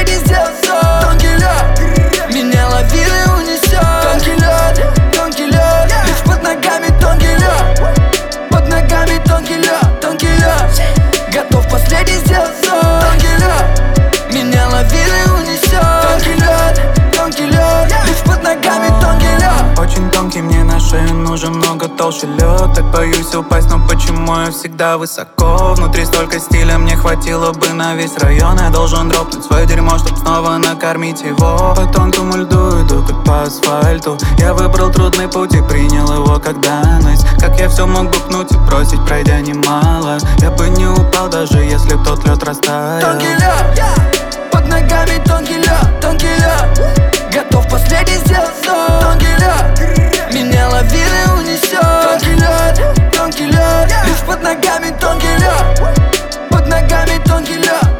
последний сделал сон. Тонкий лед, меня ловил и унесет. Тонкий лед, лишь под ногами тонкий лед. Под ногами тонкий лед, готов последний сделать сон. Тонкий лед, меня ловил и унесет. Тонкий лед, лишь под ногами тонкий лед. Очень тонкий, мне на шею нужен много толще лед. Так боюсь упасть, но почему я всегда высоко? Внутри столько стиля, мне хватило бы на весь район. Я должен дропнуть свое дерьмо, чтоб снова накормить его. По тонкому льду иду, как по асфальту. Я выбрал трудный путь и принял его как данность. Как я все мог бы пнуть и бросить, пройдя немало. Я бы не упал, даже если б тот лед растаял. Тонкий лед, под ногами тонкий лед, готов последний сделать сон. Тонкий лед, меня ловил и унесет. Тонкий лед, лишь под ногами тонкий лед. Под ногами тонкий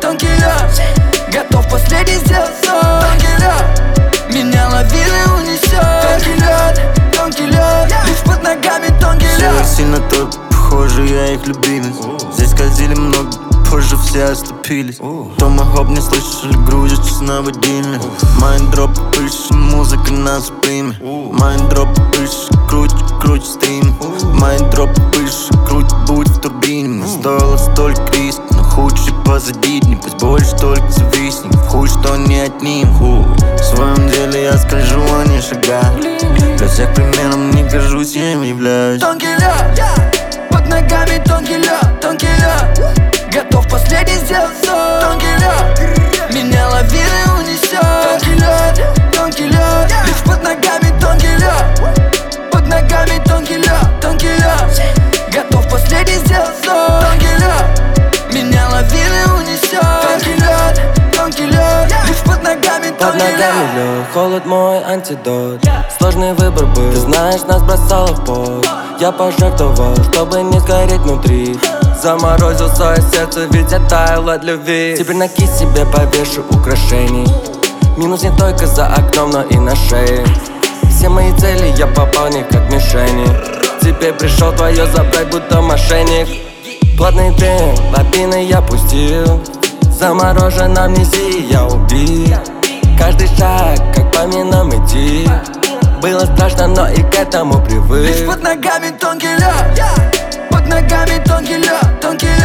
лед, готов последний сделать сон. Тонкий лед, меня ловил и унесет. Тонкий лед, лишь под ногами тонкий лед. Все сильно то похоже, я их любимец. Здесь скользили много, позже все оступились. Томахоп не слышали, грузишься на будильник. Майндроп пишешь, музыка на спиме. Майндроп пишешь, круть стрим. Майндроп пишешь, круть, будь в турбине. Мне стоило столько риск, но худший позади дни. Пусть больше только зависни, хуй, что не одним. В своем деле я скольжу, а не шагаю. Для всех примером не кажусь, я им являюсь. Тонкий лед, под ногами тонкий лед, готов последний сделать сон. Тонкий лед, меня ловил и унесет. Тонкий лед, лишь под ногами тонкий лед. Под ногами тонкий лед, готов последний сделать сон. Тонкий лед, меня ловил и унесет. Тонкий лед, лишь под ногами под тонкий ногами лед. лед, холод мой антидот. Сложный выбор был, ты знаешь, нас бросало в пот. Я пожертвовал, чтобы не сгореть внутри. Заморозил свое сердце, ведь я таял от любви. Теперь на кисть себе повешу украшений. Минус не только за окном, но и на шее. Все мои цели я попал не как мишени. Теперь пришел твое забрать, будто мошенник. Плотный дым, лапины я пустил. Заморожен амнезии, я убил. Каждый шаг, как по минам идти. Было страшно, но и к этому привык. Лишь под ногами тонкий лед, под ногами тонкий лед,